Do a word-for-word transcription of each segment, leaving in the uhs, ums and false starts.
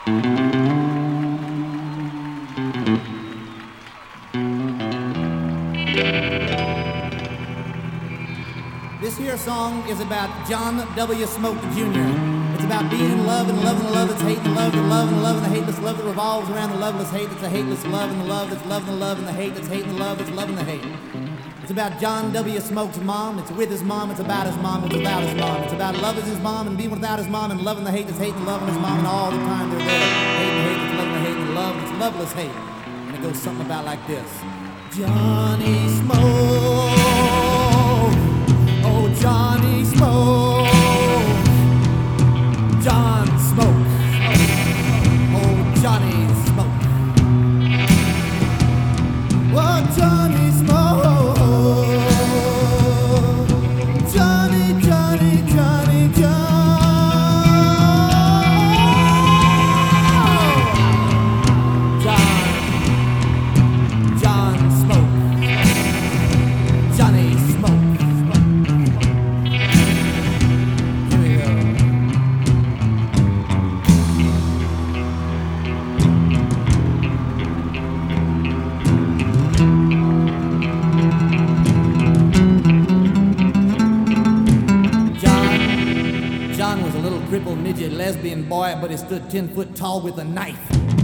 This here song is about John W. Smoke Junior It's about being in love and loving the love that's hate and love and love and love and the hate that's love that revolves around the loveless hate that's a hateless love and the love that's loving the love and the hate that's hating the love that's loving the hate. It's about John W. Smoke's mom. It's with his mom. It's about his mom. It's about his mom. It's about loving his mom and being without his mom and loving the hate that's hating loving his mom and all the time they're there. Hating the hate that's loving the hate and love that's loveless hate. And it goes something about like this. Johnny Smoke. Oh, Johnny Smoke. John Smoke. Oh, Johnny Smoke. Oh, Johnny Smoke. Johnny, Johnny, Johnny, John. John. John Smoke. Johnny Smoke. Here we go. John. John was a little crippled midget lesbian boy, but he stood ten foot tall with a knife.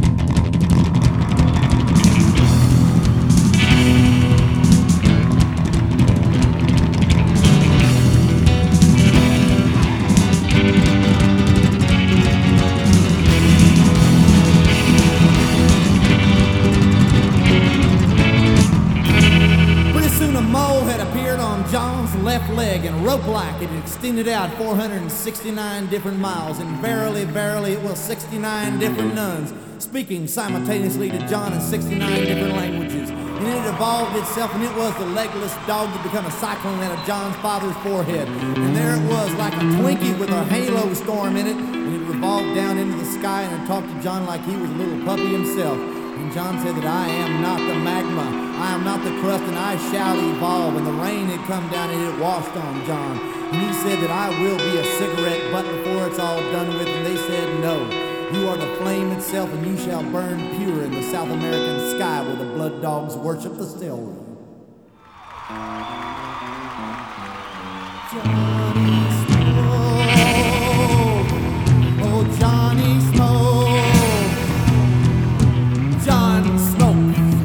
Pretty soon a mole had appeared on John's left leg, and rope-like it extended out four hundred sixty-nine different miles, and verily, verily, it was sixty-nine different nuns, speaking simultaneously to John in sixty-nine different languages. And it evolved itself, and it was the legless dog that became a cyclone out of John's father's forehead. And there it was, like a Twinkie with a halo storm in it, and it revolved down into the sky, and it talked to John like he was a little puppy himself. And John said that I am not the magma, I am not the crust, and I shall evolve. And the rain had come down and it washed on John. And he said that I will be a cigarette butt before it's all done with. And they said no, you are the flame itself, and you shall burn pure in the South American sky where the blood dogs worship the celery. Johnny Smoke, oh Johnny Smoke. John Smoke.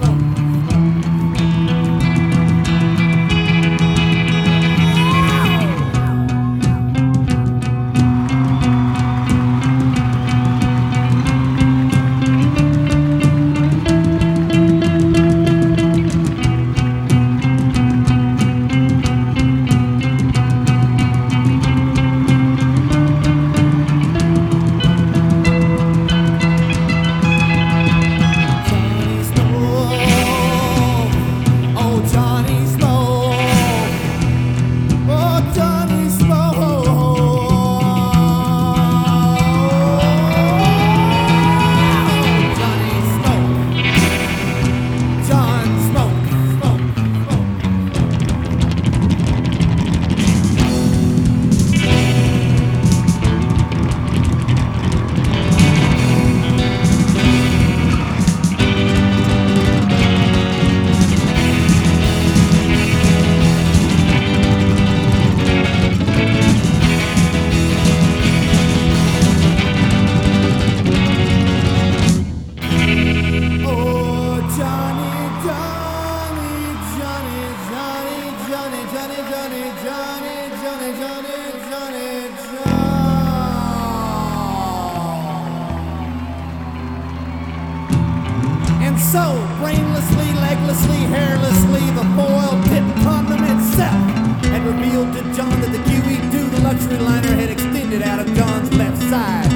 So, brainlessly, leglessly, hairlessly, the foil-tipped condom itself had revealed to John that the Q E two, the luxury liner, had extended out of John's left side.